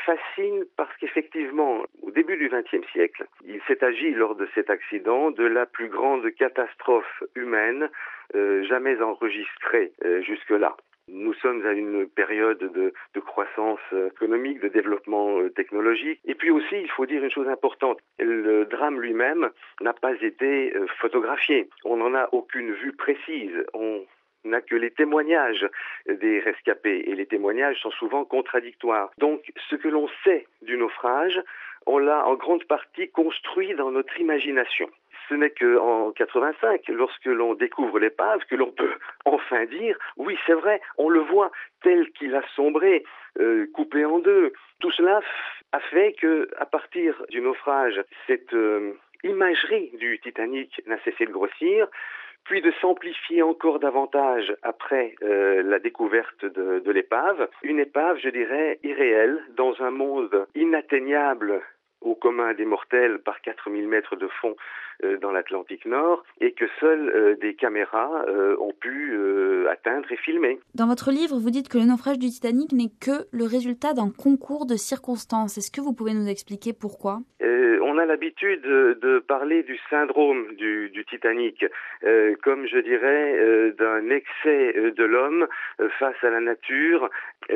fascine parce qu'effectivement, au début du XXe siècle, il s'est agi lors de cet accident de la plus grande catastrophe humaine jamais enregistrée jusque-là. Nous sommes à une période de croissance économique, de développement technologique. Et puis aussi, il faut dire une chose importante, le drame lui-même n'a pas été photographié. On n'en a aucune vue précise. On n'a que les témoignages des rescapés. Et les témoignages sont souvent contradictoires. Donc, ce que l'on sait du naufrage, on l'a en grande partie construit dans notre imagination. Ce n'est qu'en 85, lorsque l'on découvre l'épave, que l'on peut enfin dire, oui, c'est vrai, on le voit tel qu'il a sombré, coupé en deux. Tout cela a fait que, à partir du naufrage, cette imagerie du Titanic n'a cessé de grossir, puis de s'amplifier encore davantage après la découverte de l'épave. Une épave, je dirais, irréelle, dans un monde inatteignable au commun des mortels par 4000 mètres de fond dans l'Atlantique Nord, et que seules des caméras ont pu atteindre et filmer. Dans votre livre, vous dites que le naufrage du Titanic n'est que le résultat d'un concours de circonstances. Est-ce que vous pouvez nous expliquer pourquoi ? On a l'habitude de parler du syndrome du Titanic, comme je dirais d'un excès de l'homme face à la nature.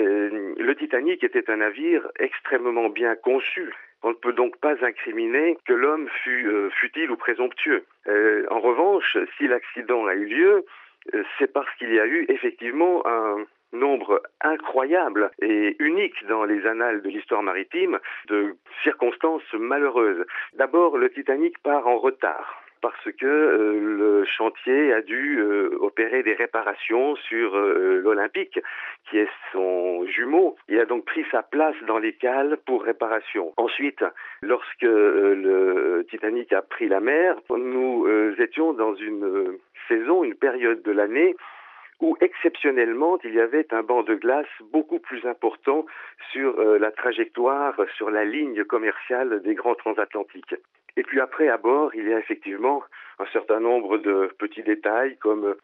Le Titanic était un navire extrêmement bien conçu. On ne peut donc pas incriminer que l'homme fût futile ou présomptueux. En revanche, si l'accident a eu lieu, c'est parce qu'il y a eu effectivement un nombre incroyable et unique dans les annales de l'histoire maritime de circonstances malheureuses. D'abord, le Titanic part en retard parce que le chantier a dû opérer des réparations sur l'Olympique, qui est son jumeau. Il a donc pris sa place dans les cales pour réparation. Ensuite, lorsque le Titanic a pris la mer, nous étions dans une saison, une période de l'année où exceptionnellement il y avait un banc de glace beaucoup plus important sur la trajectoire, sur la ligne commerciale des grands transatlantiques. Et puis après, à bord, il y a effectivement un certain nombre de petits détails comme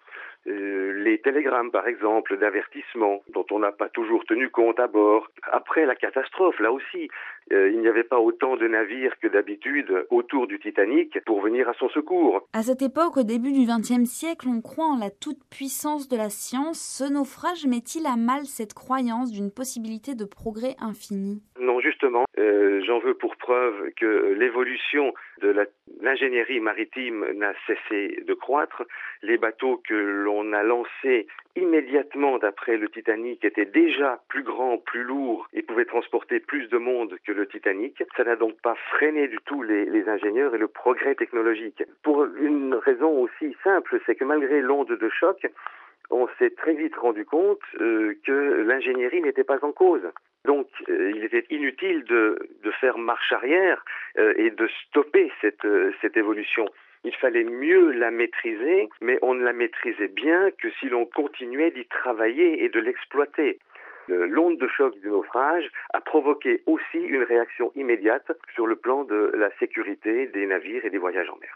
les télégrammes, par exemple, d'avertissement, dont on n'a pas toujours tenu compte à bord. Après la catastrophe, là aussi, il n'y avait pas autant de navires que d'habitude autour du Titanic pour venir à son secours. À cette époque, au début du XXe siècle, on croit en la toute-puissance de la science. Ce naufrage met-il à mal cette croyance d'une possibilité de progrès infini ? Non, justement, j'en veux pour preuve que l'évolution de l'ingénierie maritime n'a cessé de croître. Les bateaux que l'on a lancés immédiatement d'après le Titanic étaient déjà plus grands, plus lourds et pouvaient transporter plus de monde que le Titanic. Ça n'a donc pas freiné du tout les ingénieurs et le progrès technologique. Pour une raison aussi simple, c'est que malgré l'onde de choc, on s'est très vite rendu compte que l'ingénierie n'était pas en cause. Donc, il était inutile de faire marche arrière et de stopper cette évolution. Il fallait mieux la maîtriser, mais on ne la maîtrisait bien que si l'on continuait d'y travailler et de l'exploiter. L'onde de choc du naufrage a provoqué aussi une réaction immédiate sur le plan de la sécurité des navires et des voyages en mer.